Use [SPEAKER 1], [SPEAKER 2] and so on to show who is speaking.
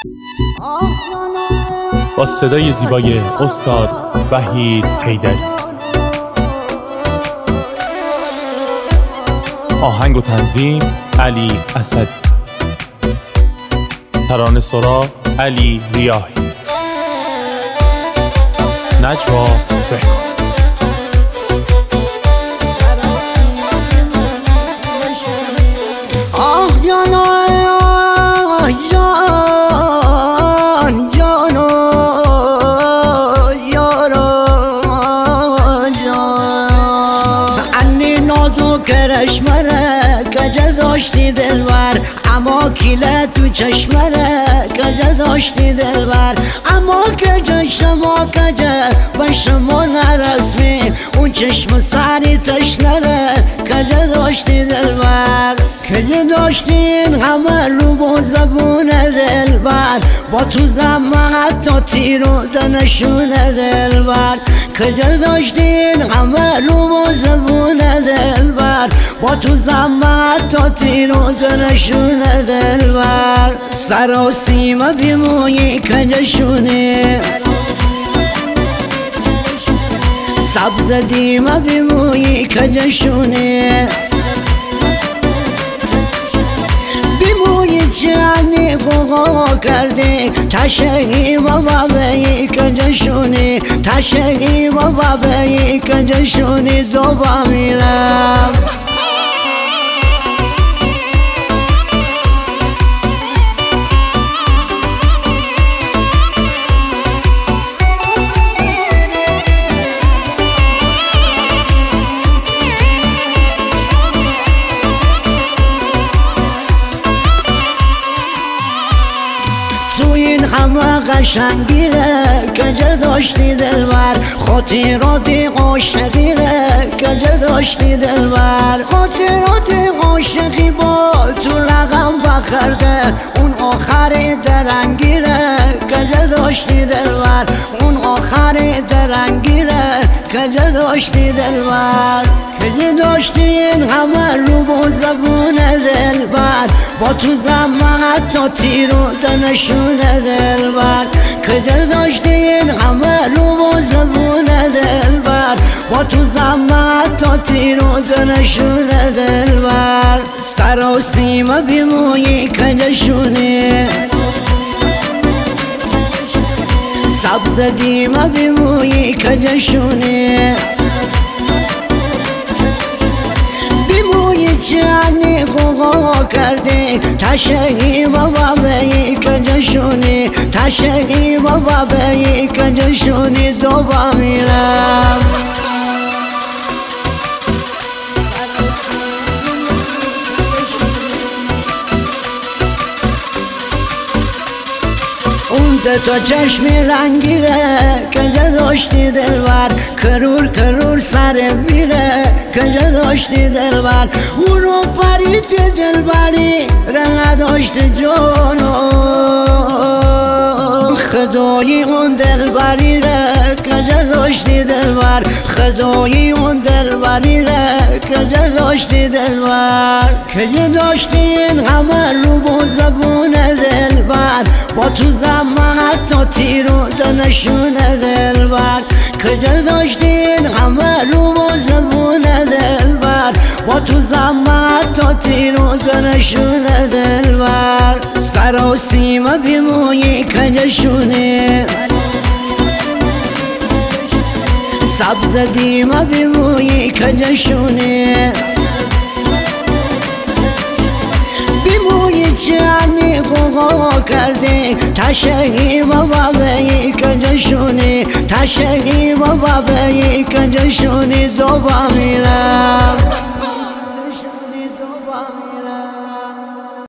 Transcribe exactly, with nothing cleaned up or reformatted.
[SPEAKER 1] با صدای زیبای استاد وحید حیدری. آهنگ و تنظیم علی اسدی. ترانه سرا علی ریاحی. نجوا رکورد.
[SPEAKER 2] آه جانا جان جانا یارا جان انی نازو کرشمره کجا داشتی دلبر اما کیله تو چشمره کجا داشتی دلبر اما کجا شما کجا با شما نرسمی اون چشم سری تشنره کجا داشتی دلبر کجا داشتین همه رو با زبون دلبر با تو زمان تا تیر و دنشون دلبر کجا داشتین همه رو با زبون دلبر با تو زمان تا تیر و دنشون دلبر سر و سیما بیمویی کجا شونه سبز دیما بیمویی کجا شونه بیمویی چانی قوقا کرده تشهی و بابایی کجا شونه تشهی و بابایی کجا شونه دوبا میرم همه قشنگیره کجا داشتی دلبر خاطراتی عاشقیره کجا داشتی دلبر خاطراتی عاشقی با تو رقم بخرده اون آخر درنگیره کجا داشتی دلبر اون آخر درنگیره کجا داشتی دلبر کجا داشتین همه رو با زبون دلبر با تو زمان تا تیر و دنشون دلبر کجا داشتین همه رو با زبون دلبر با تو زمان تا تیر و دنشون دلبر سر و سیما بیمویی کجا شونه سبز دیما بیمویی کجا شونه بیمویی چانی قوقا کرده تشهی و بابایی کجا شونه تشهی و بابایی کجا شونه دوبا میرم اون تا چشمی رنگیره کجا داشتی دلبر کرور کرور سر میره کجا داشتی دلبر اونو فرید دلبری را نداشتی جانو خدایی اون دلبری را کجا داشتی دلبر خدایی اون دلبری را کجا داشتی دلبر کجا داشتین همه رو با زبون دلبر با تو زمان تا تیر و دنشون دلبر کجا داشتین همه رو با زبون دلبر با تو زمان تا تیر و دنشون دلبر سر و سیما بیمویی کجا شونه سبز دیما بیمویی کجا شونه بیمویی چانی قوقا کرده تشهی و بابایی کجا شونه تشهی و بابایی کجا شونه دوبا میرم